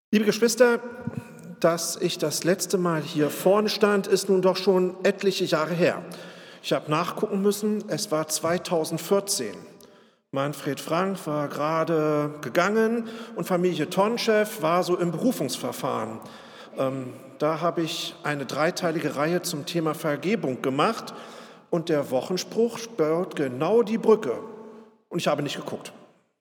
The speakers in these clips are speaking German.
Liebe Geschwister, dass ich das letzte Mal hier vorne stand, ist nun doch schon etliche Jahre her. Ich habe nachgucken müssen, es war 2014. Manfred Frank war gerade gegangen und Familie Tonchev war so im Berufungsverfahren. Da habe ich eine dreiteilige Reihe zum Thema Vergebung gemacht und der Wochenspruch baut genau die Brücke. Und ich habe nicht geguckt.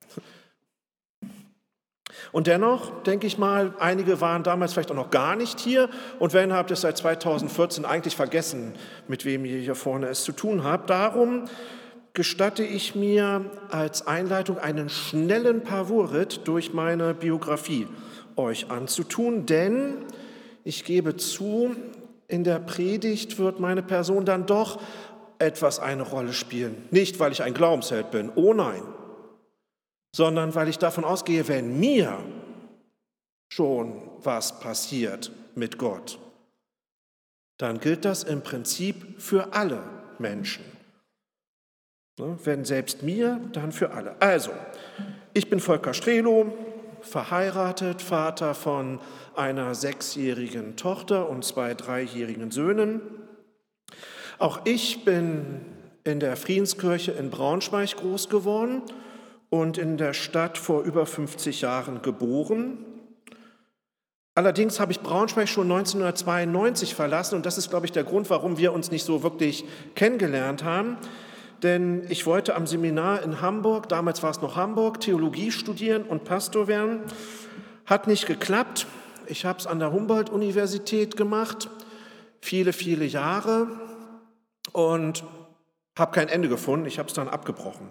Und dennoch, denke ich mal, einige waren damals vielleicht auch noch gar nicht hier und wenn, habt ihr es seit 2014 eigentlich vergessen, mit wem ihr hier vorne es zu tun habt. Darum gestatte ich mir als Einleitung einen schnellen Parvoursritt durch meine Biografie euch anzutun, denn ich gebe zu, in der Predigt wird meine Person dann doch etwas eine Rolle spielen. Nicht, weil ich ein Glaubensheld bin, oh nein, sondern weil ich davon ausgehe, wenn mir schon was passiert mit Gott, dann gilt das im Prinzip für alle Menschen. Wenn selbst mir, dann für alle. Also, ich bin Volker Strehlow, verheiratet, Vater von einer 6-jährigen Tochter und 2 3-jährigen Söhnen. Auch ich bin in der Friedenskirche in Braunschweig groß geworden und in der Stadt vor über 50 Jahren geboren. Allerdings habe ich Braunschweig schon 1992 verlassen und das ist, glaube ich, der Grund, warum wir uns nicht so wirklich kennengelernt haben. Denn ich wollte am Seminar in Hamburg, damals war es noch Hamburg, Theologie studieren und Pastor werden. Hat nicht geklappt. Ich habe es an der Humboldt-Universität gemacht, viele, viele Jahre und habe kein Ende gefunden. Ich habe es dann abgebrochen.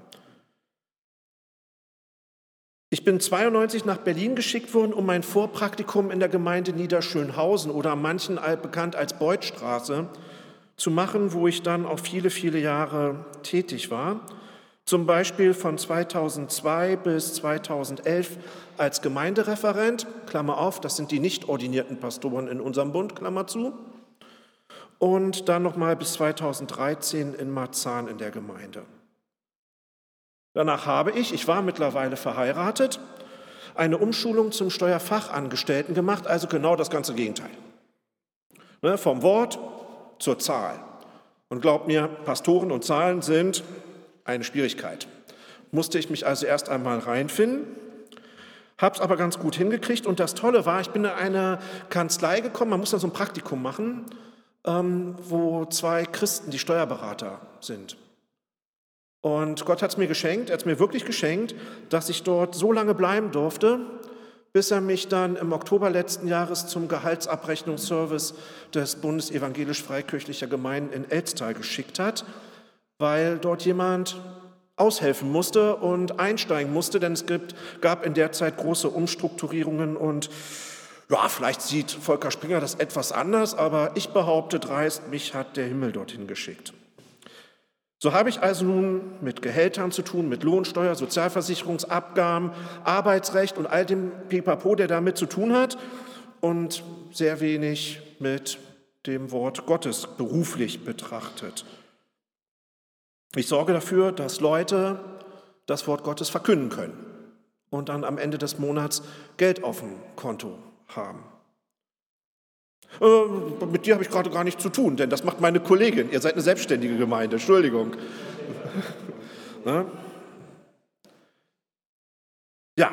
Ich bin 1992 nach Berlin geschickt worden, um mein Vorpraktikum in der Gemeinde Niederschönhausen oder an manchen bekannt als Beutstraße zu machen, wo ich dann auch viele, viele Jahre tätig war. Zum Beispiel von 2002 bis 2011 als Gemeindereferent, Klammer auf, das sind die nicht ordinierten Pastoren in unserem Bund, Klammer zu, und dann nochmal bis 2013 in Marzahn in der Gemeinde. Danach habe ich war mittlerweile verheiratet, eine Umschulung zum Steuerfachangestellten gemacht, also genau das ganze Gegenteil. Vom Wort zur Zahl. Und glaubt mir, Pastoren und Zahlen sind eine Schwierigkeit. Musste ich mich also erst einmal reinfinden, habe es aber ganz gut hingekriegt. Und das Tolle war, ich bin in eine Kanzlei gekommen, man muss dann so ein Praktikum machen, wo 2 Christen, die Steuerberater sind. Und Gott hat es mir geschenkt, er hat es mir wirklich geschenkt, dass ich dort so lange bleiben durfte, bis er mich dann im Oktober letzten Jahres zum Gehaltsabrechnungsservice des Bundes evangelisch-freikirchlicher Gemeinden in Elztal geschickt hat, weil dort jemand aushelfen musste und einsteigen musste, denn es gab in der Zeit große Umstrukturierungen und ja, vielleicht sieht Volker Springer das etwas anders, aber ich behaupte dreist, mich hat der Himmel dorthin geschickt. So habe ich also nun mit Gehältern zu tun, mit Lohnsteuer, Sozialversicherungsabgaben, Arbeitsrecht und all dem Pipapo, der damit zu tun hat und sehr wenig mit dem Wort Gottes beruflich betrachtet. Ich sorge dafür, dass Leute das Wort Gottes verkünden können und dann am Ende des Monats Geld auf dem Konto haben. Mit dir habe ich gerade gar nichts zu tun, denn das macht meine Kollegin. Ihr seid eine selbstständige Gemeinde, Entschuldigung. Ja,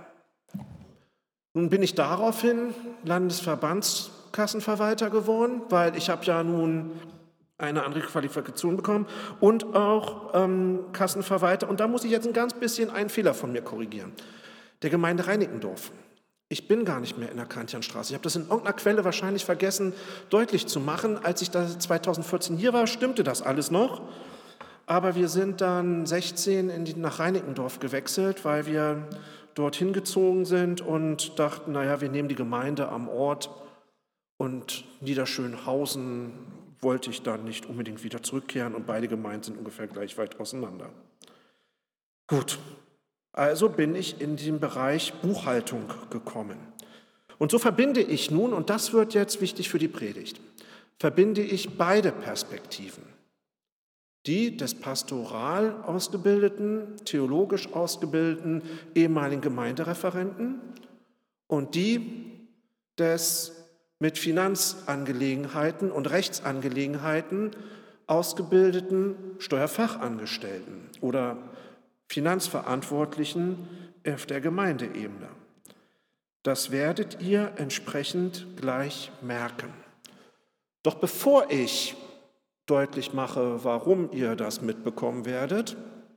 nun bin ich daraufhin Landesverbandskassenverwalter geworden, weil ich habe ja nun eine andere Qualifikation bekommen und auch Kassenverwalter. Und da muss ich jetzt ein ganz bisschen einen Fehler von mir korrigieren. Der Gemeinde Reinickendorf. Ich bin gar nicht mehr in der Kantianstraße. Ich habe das in irgendeiner Quelle wahrscheinlich vergessen, deutlich zu machen. Als ich da 2014 hier war, stimmte das alles noch. Aber wir sind dann 16 nach Reinickendorf gewechselt, weil wir dorthin gezogen sind und dachten, naja, wir nehmen die Gemeinde am Ort. Und Niederschönhausen wollte ich dann nicht unbedingt wieder zurückkehren und beide Gemeinden sind ungefähr gleich weit auseinander. Gut. Also bin ich in den Bereich Buchhaltung gekommen. Und so verbinde ich nun, und das wird jetzt wichtig für die Predigt, verbinde ich beide Perspektiven. Die des pastoral ausgebildeten, theologisch ausgebildeten ehemaligen Gemeindereferenten und die des mit Finanzangelegenheiten und Rechtsangelegenheiten ausgebildeten Steuerfachangestellten oder Finanzverantwortlichen auf der Gemeindeebene. Das werdet ihr entsprechend gleich merken. Doch bevor ich deutlich mache, warum ihr das mitbekommen werdet,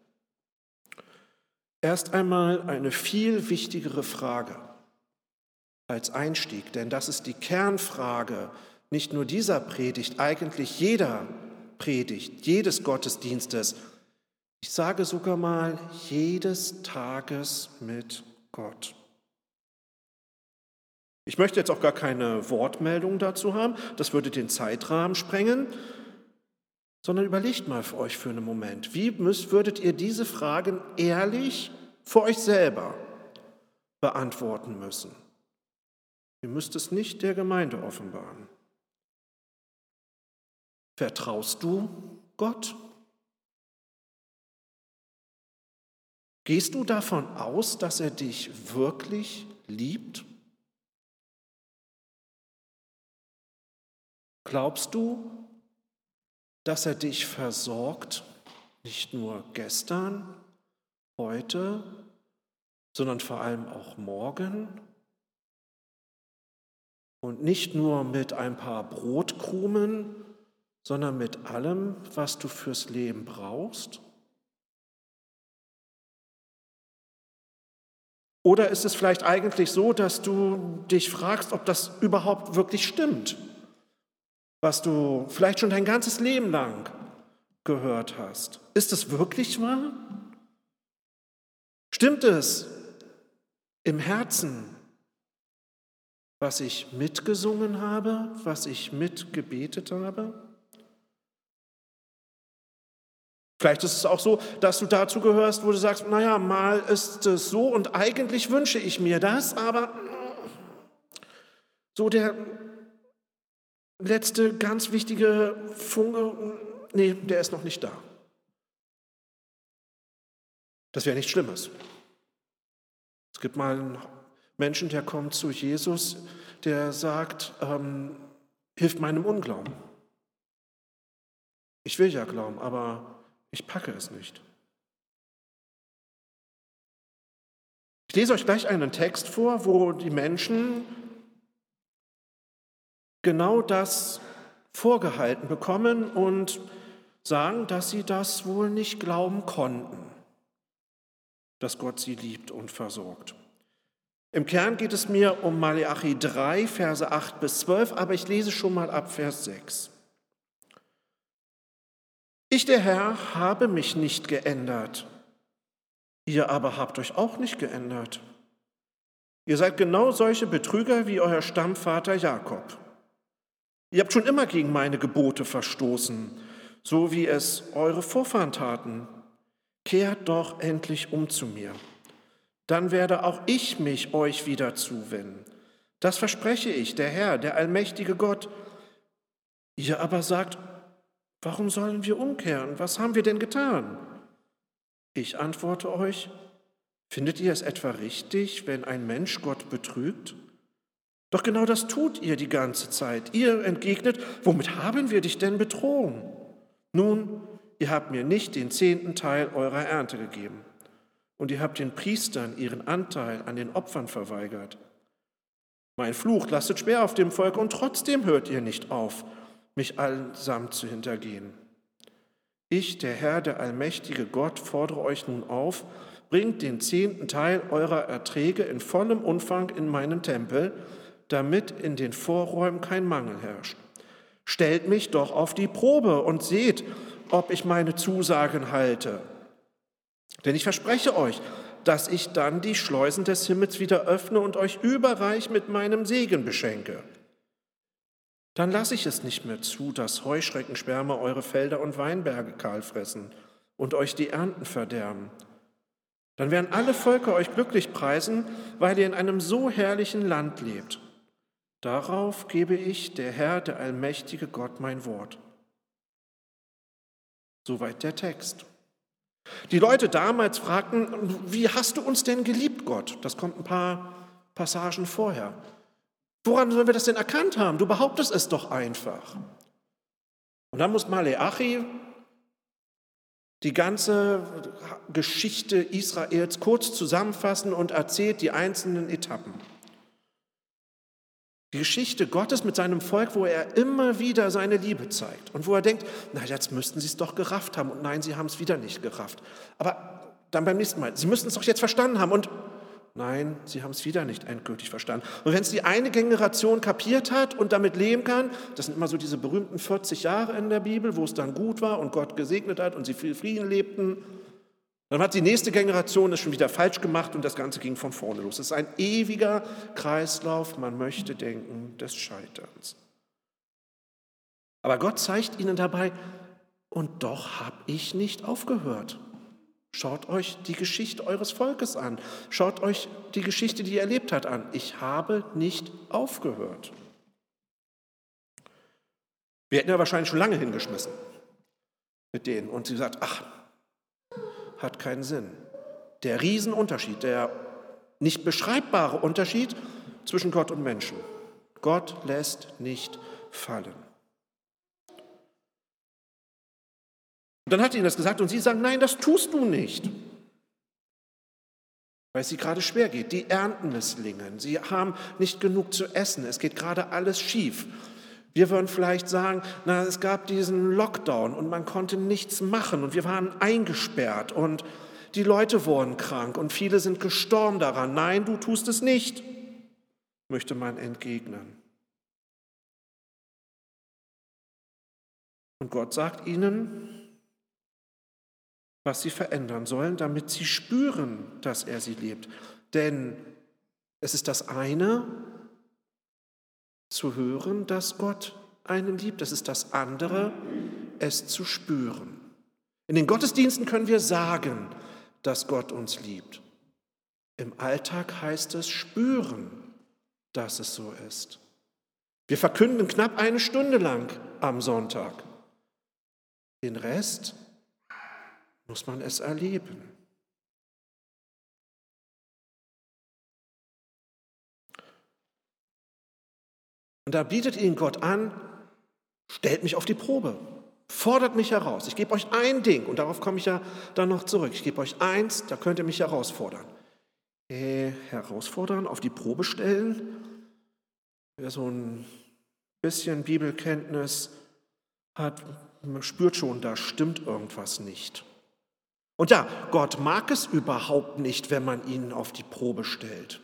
erst einmal eine viel wichtigere Frage als Einstieg, denn das ist die Kernfrage nicht nur dieser Predigt, eigentlich jeder Predigt, jedes Gottesdienstes. Ich sage sogar mal, jedes Tages mit Gott. Ich möchte jetzt auch gar keine Wortmeldung dazu haben, das würde den Zeitrahmen sprengen, sondern überlegt mal für euch für einen Moment, wie würdet ihr diese Fragen ehrlich für euch selber beantworten müssen? Ihr müsst es nicht der Gemeinde offenbaren. Vertraust du Gott? Gehst du davon aus, dass er dich wirklich liebt? Glaubst du, dass er dich versorgt, nicht nur gestern, heute, sondern vor allem auch morgen? Und nicht nur mit ein paar Brotkrumen, sondern mit allem, was du fürs Leben brauchst? Oder ist es vielleicht eigentlich so, dass du dich fragst, ob das überhaupt wirklich stimmt, was du vielleicht schon dein ganzes Leben lang gehört hast? Ist es wirklich wahr? Stimmt es im Herzen, was ich mitgesungen habe, was ich mitgebetet habe? Vielleicht ist es auch so, dass du dazu gehörst, wo du sagst, naja, mal ist es so und eigentlich wünsche ich mir das, aber so der letzte ganz wichtige Funke, nee, der ist noch nicht da. Das wäre nichts Schlimmes. Es gibt mal einen Menschen, der kommt zu Jesus, der sagt, hilf meinem Unglauben. Ich will ja glauben, aber ich packe es nicht. Ich lese euch gleich einen Text vor, wo die Menschen genau das vorgehalten bekommen und sagen, dass sie das wohl nicht glauben konnten, dass Gott sie liebt und versorgt. Im Kern geht es mir um Maleachi 3, Verse 8 bis 12, aber ich lese schon mal ab Vers 6. Ich, der Herr, habe mich nicht geändert. Ihr aber habt euch auch nicht geändert. Ihr seid genau solche Betrüger wie euer Stammvater Jakob. Ihr habt schon immer gegen meine Gebote verstoßen, so wie es eure Vorfahren taten. Kehrt doch endlich um zu mir. Dann werde auch ich mich euch wieder zuwenden. Das verspreche ich, der Herr, der allmächtige Gott. Ihr aber sagt, warum sollen wir umkehren? Was haben wir denn getan? Ich antworte euch, findet ihr es etwa richtig, wenn ein Mensch Gott betrügt? Doch genau das tut ihr die ganze Zeit. Ihr entgegnet, womit haben wir dich denn betrogen? Nun, ihr habt mir nicht den 10. Teil eurer Ernte gegeben. Und ihr habt den Priestern ihren Anteil an den Opfern verweigert. Mein Fluch lastet schwer auf dem Volk und trotzdem hört ihr nicht auf, mich allesamt zu hintergehen. Ich, der Herr, der allmächtige Gott, fordere euch nun auf, bringt den 10. Teil eurer Erträge in vollem Umfang in meinen Tempel, damit in den Vorräumen kein Mangel herrscht. Stellt mich doch auf die Probe und seht, ob ich meine Zusagen halte. Denn ich verspreche euch, dass ich dann die Schleusen des Himmels wieder öffne und euch überreich mit meinem Segen beschenke. Dann lasse ich es nicht mehr zu, dass Heuschreckenschwärme eure Felder und Weinberge kahlfressen und euch die Ernten verderben. Dann werden alle Völker euch glücklich preisen, weil ihr in einem so herrlichen Land lebt. Darauf gebe ich, der Herr, der allmächtige Gott, mein Wort. Soweit der Text. Die Leute damals fragten, wie hast du uns denn geliebt, Gott? Das kommt ein paar Passagen vorher. Woran sollen wir das denn erkannt haben? Du behauptest es doch einfach. Und dann muss Maleachi die ganze Geschichte Israels kurz zusammenfassen und erzählt die einzelnen Etappen. Die Geschichte Gottes mit seinem Volk, wo er immer wieder seine Liebe zeigt und wo er denkt, na, jetzt müssten sie es doch gerafft haben. Und nein, sie haben es wieder nicht gerafft. Aber dann beim nächsten Mal, sie müssten es doch jetzt verstanden haben. Und nein, sie haben es wieder nicht endgültig verstanden. Und wenn es die eine Generation kapiert hat und damit leben kann, das sind immer so diese berühmten 40 Jahre in der Bibel, wo es dann gut war und Gott gesegnet hat und sie viel Frieden lebten, dann hat die nächste Generation es schon wieder falsch gemacht und das Ganze ging von vorne los. Es ist ein ewiger Kreislauf, man möchte denken, des Scheiterns. Aber Gott zeigt ihnen dabei, und doch habe ich nicht aufgehört. Schaut euch die Geschichte eures Volkes an. Schaut euch die Geschichte, die ihr erlebt habt, an. Ich habe nicht aufgehört. Wir hätten ja wahrscheinlich schon lange hingeschmissen mit denen. Und sie sagt, ach, hat keinen Sinn. Der Riesenunterschied, der nicht beschreibbare Unterschied zwischen Gott und Menschen. Gott lässt nicht fallen. Und dann hat ihnen das gesagt und sie sagen, nein, das tust du nicht. Weil es sie gerade schwer geht. Die Ernten misslingen. Sie haben nicht genug zu essen. Es geht gerade alles schief. Wir würden vielleicht sagen, na, es gab diesen Lockdown und man konnte nichts machen und wir waren eingesperrt und die Leute wurden krank und viele sind gestorben daran. Nein, du tust es nicht, möchte man entgegnen. Und Gott sagt ihnen, was sie verändern sollen, damit sie spüren, dass er sie liebt. Denn es ist das eine, zu hören, dass Gott einen liebt. Es ist das andere, es zu spüren. In den Gottesdiensten können wir sagen, dass Gott uns liebt. Im Alltag heißt es spüren, dass es so ist. Wir verkünden knapp 1 Stunde lang am Sonntag. Den Rest muss man es erleben. Und da bietet ihnen Gott an, stellt mich auf die Probe, fordert mich heraus. Ich gebe euch ein Ding, und darauf komme ich ja dann noch zurück. Ich gebe euch eins, da könnt ihr mich herausfordern. Herausfordern, auf die Probe stellen? Wer so ein bisschen Bibelkenntnis hat, man spürt schon, da stimmt irgendwas nicht. Und ja, Gott mag es überhaupt nicht, wenn man ihn auf die Probe stellt.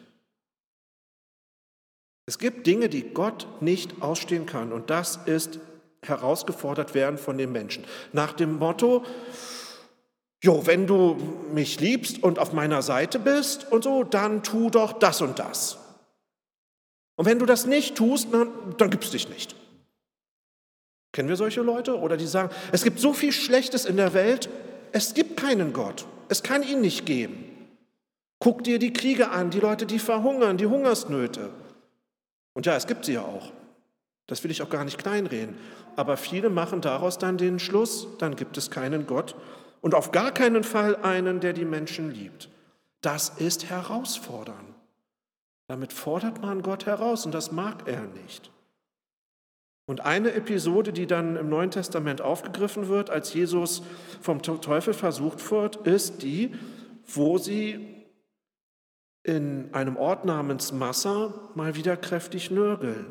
Es gibt Dinge, die Gott nicht ausstehen kann, und das ist herausgefordert werden von den Menschen. Nach dem Motto, wenn du mich liebst und auf meiner Seite bist und so, dann tu doch das und das. Und wenn du das nicht tust, dann gibt's dich nicht. Kennen wir solche Leute? Oder die sagen, es gibt so viel Schlechtes in der Welt, es gibt keinen Gott. Es kann ihn nicht geben. Guck dir die Kriege an, die Leute, die verhungern, die Hungersnöte. Und ja, es gibt sie ja auch. Das will ich auch gar nicht kleinreden. Aber viele machen daraus dann den Schluss, dann gibt es keinen Gott und auf gar keinen Fall einen, der die Menschen liebt. Das ist herausfordern. Damit fordert man Gott heraus und das mag er nicht. Und eine Episode, die dann im Neuen Testament aufgegriffen wird, als Jesus vom Teufel versucht wird, ist die, wo sie in einem Ort namens Massa mal wieder kräftig nörgeln.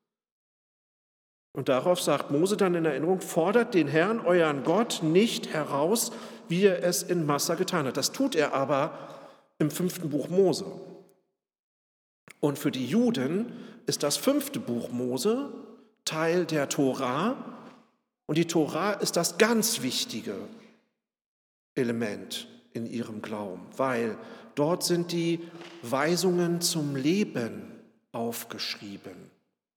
Und darauf sagt Mose dann in Erinnerung, fordert den Herrn, euren Gott, nicht heraus, wie er es in Massa getan hat. Das tut er aber im 5. Buch Mose. Und für die Juden ist das 5. Buch Mose Teil der Tora. Und die Tora ist das ganz wichtige Element in ihrem Glauben, weil dort sind die Weisungen zum Leben aufgeschrieben.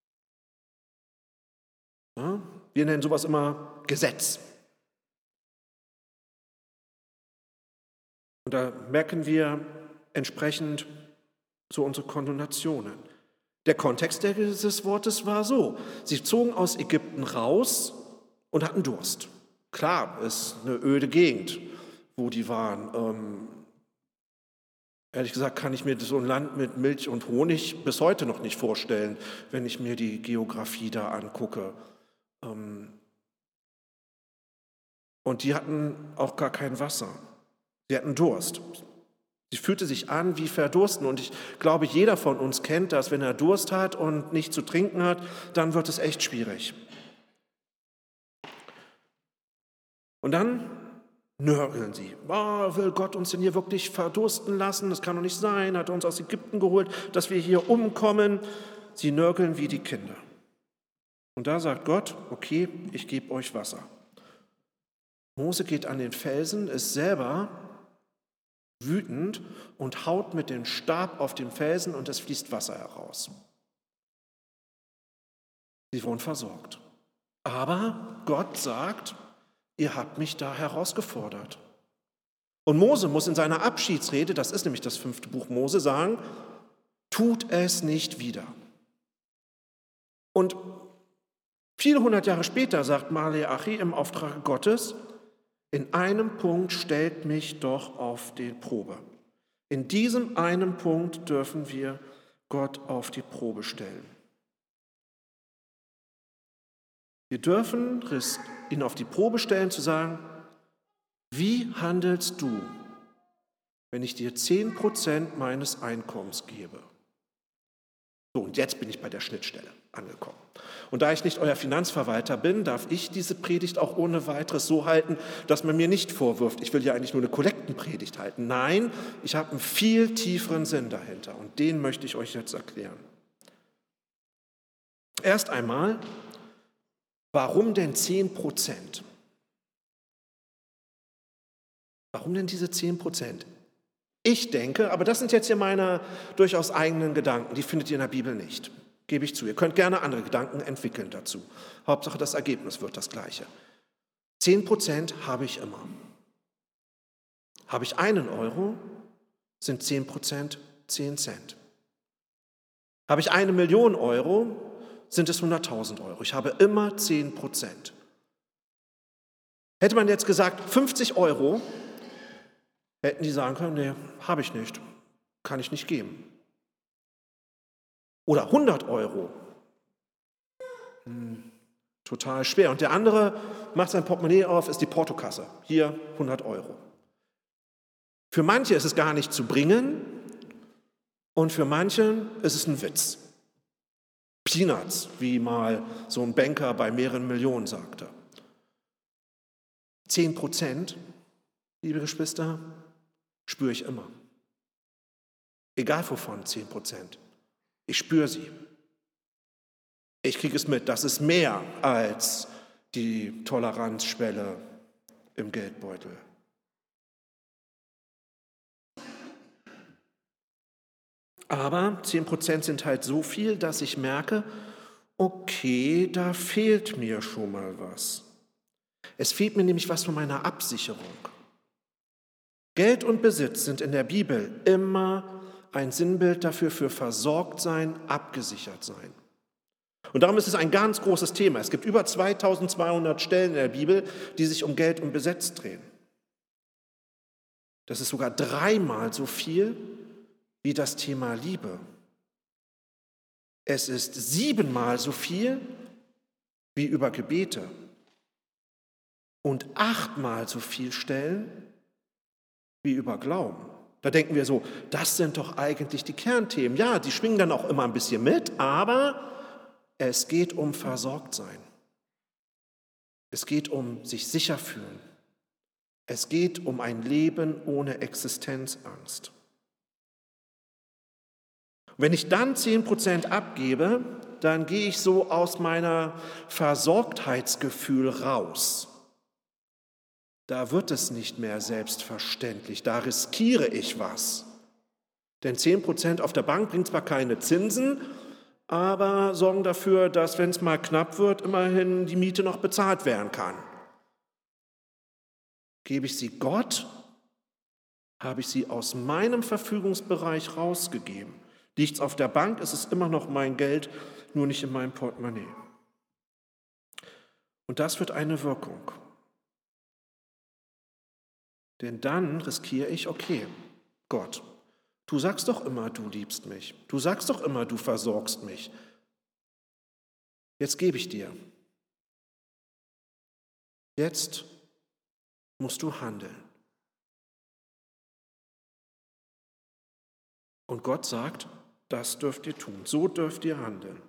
Ja, wir nennen sowas immer Gesetz. Und da merken wir entsprechend so unsere Konnotationen. Der Kontext dieses Wortes war so: Sie zogen aus Ägypten raus und hatten Durst. Klar, es ist eine öde Gegend, wo die waren. Ehrlich gesagt kann ich mir so ein Land mit Milch und Honig bis heute noch nicht vorstellen, wenn ich mir die Geografie da angucke. Und die hatten auch gar kein Wasser. Sie hatten Durst. Sie fühlte sich an wie Verdursten. Und ich glaube, jeder von uns kennt das, wenn er Durst hat und nichts zu trinken hat, dann wird es echt schwierig. Und dann nörgeln sie. Will Gott uns denn hier wirklich verdursten lassen? Das kann doch nicht sein. Hat er uns aus Ägypten geholt, dass wir hier umkommen? Sie nörgeln wie die Kinder. Und da sagt Gott, okay, ich gebe euch Wasser. Mose geht an den Felsen, ist selber wütend und haut mit dem Stab auf den Felsen und es fließt Wasser heraus. Sie wurden versorgt. Aber Gott sagt, ihr habt mich da herausgefordert. Und Mose muss in seiner Abschiedsrede, das ist nämlich das 5. Buch Mose, sagen, tut es nicht wieder. Und viele hundert Jahre später sagt Maleachi im Auftrag Gottes, in einem Punkt stellt mich doch auf die Probe. In diesem einen Punkt dürfen wir Gott auf die Probe stellen. Wir dürfen ihn auf die Probe stellen, zu sagen, wie handelst du, wenn ich dir 10% meines Einkommens gebe? So, und jetzt bin ich bei der Schnittstelle angekommen. Und da ich nicht euer Finanzverwalter bin, darf ich diese Predigt auch ohne weiteres so halten, dass man mir nicht vorwirft, ich will ja eigentlich nur eine Kollektenpredigt halten. Nein, ich habe einen viel tieferen Sinn dahinter und den möchte ich euch jetzt erklären. Erst einmal, warum denn 10%? Warum denn diese 10%? Ich denke, aber das sind jetzt hier meine durchaus eigenen Gedanken, die findet ihr in der Bibel nicht, gebe ich zu. Ihr könnt gerne andere Gedanken entwickeln dazu. Hauptsache das Ergebnis wird das gleiche. 10% habe ich immer. Habe ich 1 Euro, sind 10% 10 Cent. Habe ich 1 Million Euro, sind es 100.000 Euro. Ich habe immer 10%. Hätte man jetzt gesagt 50 Euro, hätten die sagen können, nee, habe ich nicht, kann ich nicht geben. Oder 100 Euro, total schwer. Und der andere macht sein Portemonnaie auf, ist die Portokasse, hier 100 Euro. Für manche ist es gar nicht zu bringen und für manche ist es ein Witz. Peanuts, wie mal so ein Banker bei mehreren Millionen sagte. 10%, liebe Geschwister, spüre ich immer. Egal wovon, 10%. Ich spüre sie. Ich kriege es mit, das ist mehr als die Toleranzschwelle im Geldbeutel. Aber 10% sind halt so viel, dass ich merke, okay, da fehlt mir schon mal was. Es fehlt mir nämlich was von meiner Absicherung. Geld und Besitz sind in der Bibel immer ein Sinnbild dafür, für versorgt sein, abgesichert sein. Und darum ist es ein ganz großes Thema. Es gibt über 2200 Stellen in der Bibel, die sich um Geld und Besitz drehen. Das ist sogar 3-mal so viel wie das Thema Liebe. Es ist 7-mal so viel wie über Gebete. Und 8-mal so viel Stellen wie über Glauben. Da denken wir so, das sind doch eigentlich die Kernthemen. Ja, die schwingen dann auch immer ein bisschen mit, aber es geht um Versorgtsein. Es geht um sich sicher fühlen. Es geht um ein Leben ohne Existenzangst. Wenn ich dann 10% abgebe, dann gehe ich so aus meiner Versorgtheitsgefühl raus. Da wird es nicht mehr selbstverständlich, da riskiere ich was. Denn 10% auf der Bank bringt zwar keine Zinsen, aber sorgen dafür, dass, wenn es mal knapp wird, immerhin die Miete noch bezahlt werden kann. Gebe ich sie Gott, habe ich sie aus meinem Verfügungsbereich rausgegeben. Liegt es auf der Bank, ist es immer noch mein Geld, nur nicht in meinem Portemonnaie. Und das wird eine Wirkung. Denn dann riskiere ich, okay, Gott, Du sagst doch immer, du liebst mich. Du sagst doch immer, du versorgst mich. Jetzt gebe ich dir. Jetzt musst du handeln. Und Gott sagt, das dürft ihr tun, so dürft ihr handeln.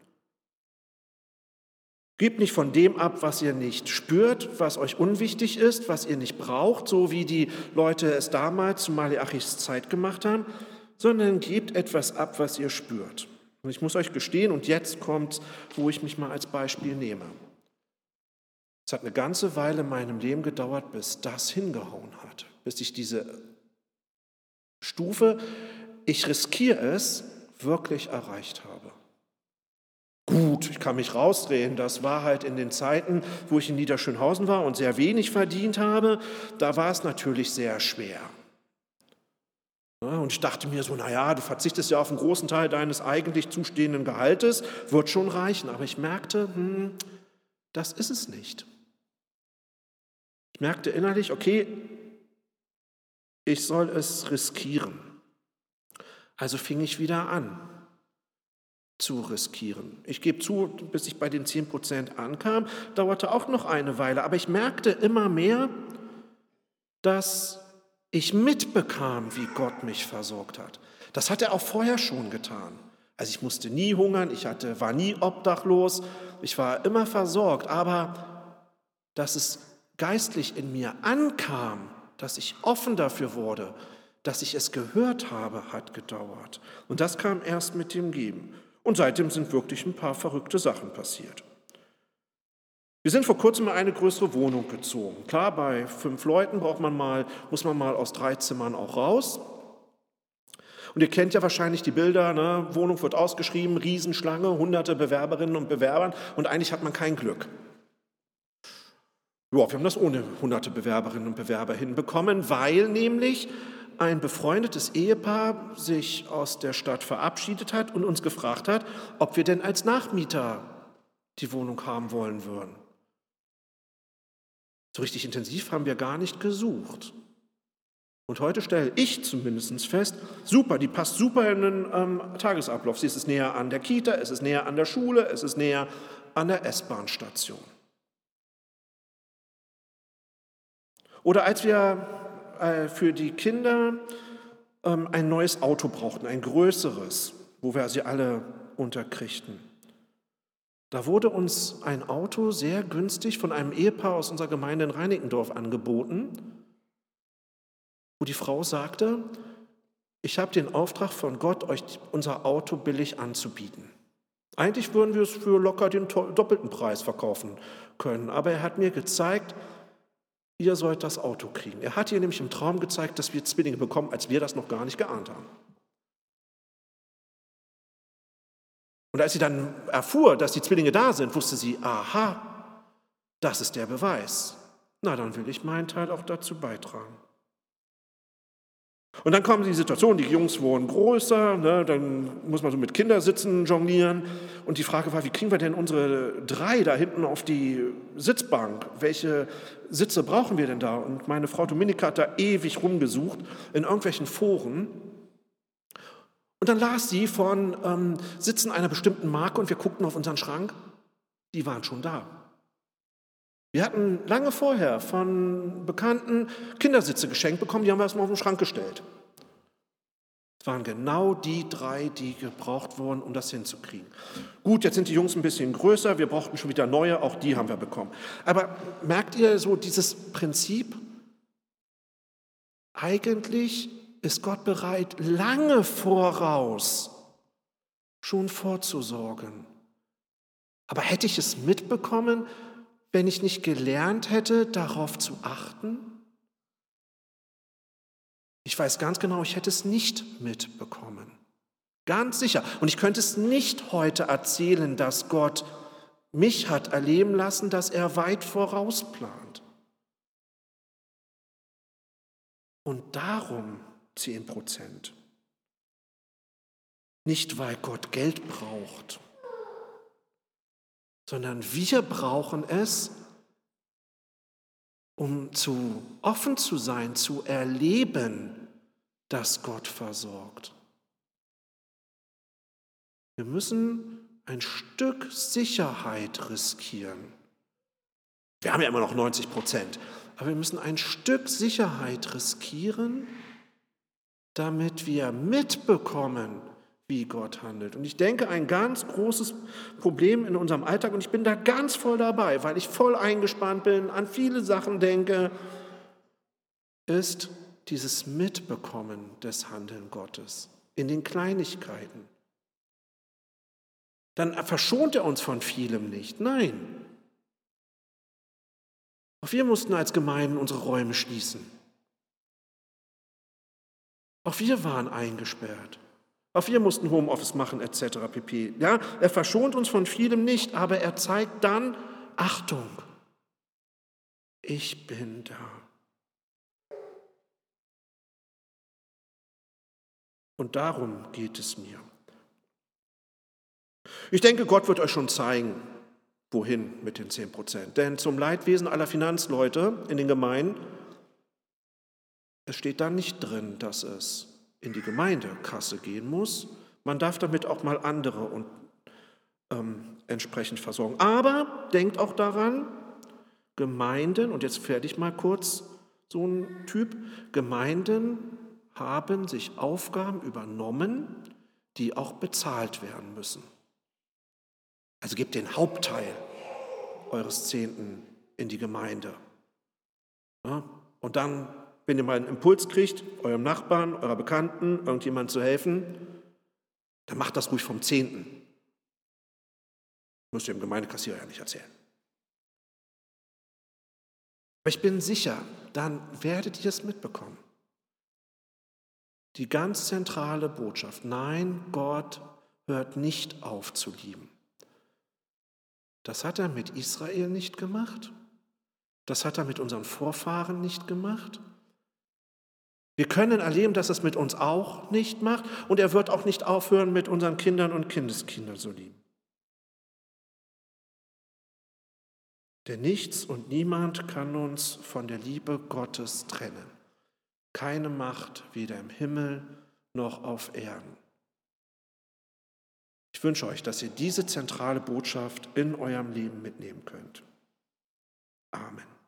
Gebt nicht von dem ab, was ihr nicht spürt, was euch unwichtig ist, was ihr nicht braucht, so wie die Leute es damals zu Maleachis Zeit gemacht haben, sondern gebt etwas ab, was ihr spürt. Und ich muss euch gestehen, und jetzt kommt's, wo ich mich mal als Beispiel nehme. Es hat eine ganze Weile in meinem Leben gedauert, bis das hingehauen hat, bis ich diese Stufe, ich riskiere es, wirklich erreicht habe. Gut, ich kann mich rausdrehen, das war halt in den Zeiten, wo ich in Niederschönhausen war und sehr wenig verdient habe, da war es natürlich sehr schwer. Ja, und ich dachte mir so, naja, du verzichtest ja auf einen großen Teil deines eigentlich zustehenden Gehaltes, wird schon reichen. Aber ich merkte, das ist es nicht. Ich merkte innerlich, okay, ich soll es riskieren. Also fing ich wieder an zu riskieren. Ich gebe zu, bis ich bei den 10% ankam, dauerte auch noch eine Weile. Aber ich merkte immer mehr, dass ich mitbekam, wie Gott mich versorgt hat. Das hat er auch vorher schon getan. Also ich musste nie hungern, war nie obdachlos, ich war immer versorgt. Aber dass es geistlich in mir ankam, dass ich offen dafür wurde, dass ich es gehört habe, hat gedauert. Und das kam erst mit dem Geben. Und seitdem sind wirklich ein paar verrückte Sachen passiert. Wir sind vor kurzem in eine größere Wohnung gezogen. Klar, bei 5 Leuten muss man mal aus 3 Zimmern auch raus. Und ihr kennt ja wahrscheinlich die Bilder, ne? Wohnung wird ausgeschrieben, Riesenschlange, hunderte Bewerberinnen und Bewerbern und eigentlich hat man kein Glück. Ja, wir haben das ohne hunderte Bewerberinnen und Bewerber hinbekommen, weil nämlich ein befreundetes Ehepaar sich aus der Stadt verabschiedet hat und uns gefragt hat, ob wir denn als Nachmieter die Wohnung haben wollen würden. So richtig intensiv haben wir gar nicht gesucht. Und heute stelle ich zumindest fest, super, die passt super in den Tagesablauf. Sie ist näher an der Kita, es ist näher an der Schule, es ist näher an der S-Bahn-Station. Oder als wir für die Kinder ein neues Auto brauchten, ein größeres, wo wir sie alle unterkriegten. Da wurde uns ein Auto sehr günstig von einem Ehepaar aus unserer Gemeinde in Reinickendorf angeboten, wo die Frau sagte, ich habe den Auftrag von Gott, euch unser Auto billig anzubieten. Eigentlich würden wir es für locker den doppelten Preis verkaufen können, aber er hat mir gezeigt, ihr sollt das Auto kriegen. Er hat ihr nämlich im Traum gezeigt, dass wir Zwillinge bekommen, als wir das noch gar nicht geahnt haben. Und als sie dann erfuhr, dass die Zwillinge da sind, wusste sie, aha, das ist der Beweis. Na, dann will ich meinen Teil auch dazu beitragen. Und dann kommt die Situation, die Jungs wurden größer, ne, dann muss man so mit Kindersitzen jonglieren. Und die Frage war, wie kriegen wir denn unsere 3 da hinten auf die Sitzbank? Welche Sitze brauchen wir denn da? Und meine Frau Dominika hat da ewig rumgesucht in irgendwelchen Foren. Und dann las sie von Sitzen einer bestimmten Marke und wir guckten auf unseren Schrank. Die waren schon da. Wir hatten lange vorher von Bekannten Kindersitze geschenkt bekommen, die haben wir erstmal auf den Schrank gestellt. Es waren genau die 3, die gebraucht wurden, um das hinzukriegen. Gut, jetzt sind die Jungs ein bisschen größer, wir brauchten schon wieder neue, auch die haben wir bekommen. Aber merkt ihr so dieses Prinzip? Eigentlich ist Gott bereit, lange voraus schon vorzusorgen. Aber hätte ich es mitbekommen, wenn ich nicht gelernt hätte, darauf zu achten? Ich weiß ganz genau, ich hätte es nicht mitbekommen. Ganz sicher. Und ich könnte es nicht heute erzählen, dass Gott mich hat erleben lassen, dass er weit vorausplant. Und darum 10%. Nicht, weil Gott Geld braucht, sondern wir brauchen es, um offen zu sein, zu erleben, dass Gott versorgt. Wir müssen ein Stück Sicherheit riskieren. Wir haben ja immer noch 90%, aber wir müssen ein Stück Sicherheit riskieren, damit wir mitbekommen, wie Gott handelt. Und ich denke, ein ganz großes Problem in unserem Alltag, und ich bin da ganz voll dabei, weil ich voll eingespannt bin, an viele Sachen denke, ist dieses Mitbekommen des Handelns Gottes in den Kleinigkeiten. Dann verschont er uns von vielem nicht. Nein. Auch wir mussten als Gemeinden unsere Räume schließen. Auch wir waren eingesperrt. Auch wir mussten Homeoffice machen etc. pp. Ja, er verschont uns von vielem nicht, aber er zeigt dann, Achtung, ich bin da. Und darum geht es mir. Ich denke, Gott wird euch schon zeigen, wohin mit den 10%. Denn zum Leidwesen aller Finanzleute in den Gemeinden, es steht da nicht drin, dass es in die Gemeindekasse gehen muss. Man darf damit auch mal andere entsprechend versorgen. Aber denkt auch daran, Gemeinden, und jetzt werde ich mal kurz so ein Typ, Gemeinden haben sich Aufgaben übernommen, die auch bezahlt werden müssen. Also gebt den Hauptteil eures Zehnten in die Gemeinde. Ja, und dann, wenn ihr mal einen Impuls kriegt, eurem Nachbarn, eurer Bekannten, irgendjemandem zu helfen, dann macht das ruhig vom Zehnten. Müsst ihr dem Gemeindekassierer ja nicht erzählen. Aber ich bin sicher, dann werdet ihr es mitbekommen. Die ganz zentrale Botschaft, nein, Gott hört nicht auf zu lieben. Das hat er mit Israel nicht gemacht. Das hat er mit unseren Vorfahren nicht gemacht. Wir können erleben, dass er es mit uns auch nicht macht. Und er wird auch nicht aufhören, mit unseren Kindern und Kindeskindern zu lieben. Denn nichts und niemand kann uns von der Liebe Gottes trennen. Keine Macht, weder im Himmel noch auf Erden. Ich wünsche euch, dass ihr diese zentrale Botschaft in eurem Leben mitnehmen könnt. Amen.